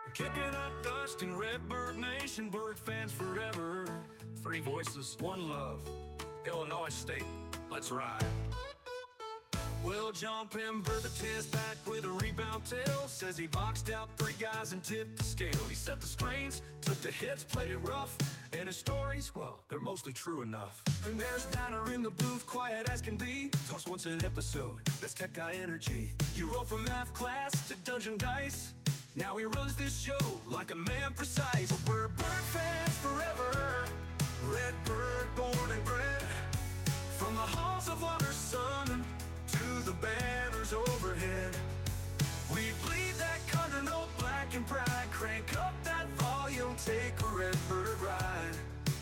Kicking up dust in Redbird Nation, bird fans forever. Three voices, one love, Illinois State, let's ride. Well, John Pember, the test back with a rebound tail, says he boxed out three guys and tipped the scale. He set the strains, took the hits, played it rough, and his stories, well, they're mostly true enough. And there's Diner in the booth, quiet as can be, talks once an episode, that's tech guy energy. You roll from math class to Dungeon Dice, now he runs this show like a man precise. We're bird fans forever, Redbird born and bred, from the halls of water, sun, to the banners overhead. We bleed that color, no black and pride. Crank up that volume, take a Redbird ride.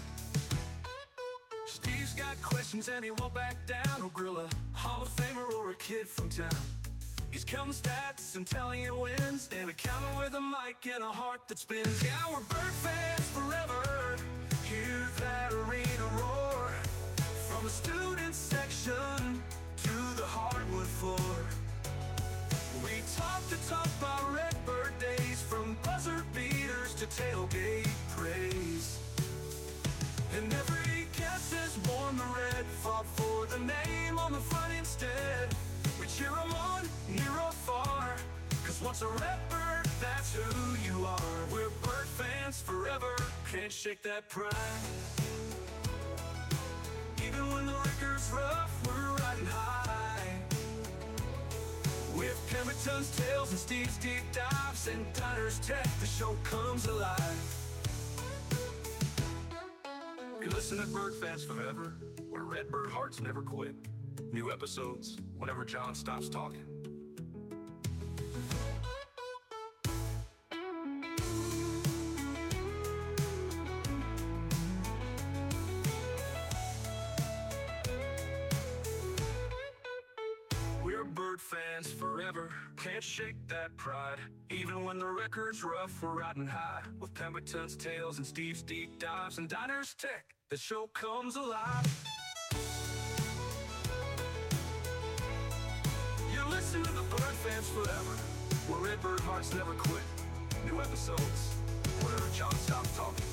Steve's got questions and he won't back down. He'll grill a Hall of Famer or a kid from town. He's counting stats and telling you wins, and a counter with a mic and a heart that spins. Yeah, we're bird fans forever, hear that arena roar, from the student section to the hardwood floor. We talk about Redbird days, from buzzer beaters to tailgate praise. And every guest is born the red, fought for the name on the front instead. We cheer 'em on, near or far, cause once a Redbird, that's who you are. We're bird fans forever, can't shake that pride. Even when the record's rough, we're riding high. With Pemberton's tales and Steve's deep dives and Diner's tech, the show comes alive. You listen to Bird Fans Forever, where Redbird hearts never quit. New episodes whenever John stops talking. We're bird fans forever, can't shake that pride. Even when the record's rough, we're riding high. With Pemberton's tales and Steve's deep dives and Diner's tech, the show comes alive. You listen to the bird fans forever, where Redbird hearts never quit. New episodes whenever John stops talking.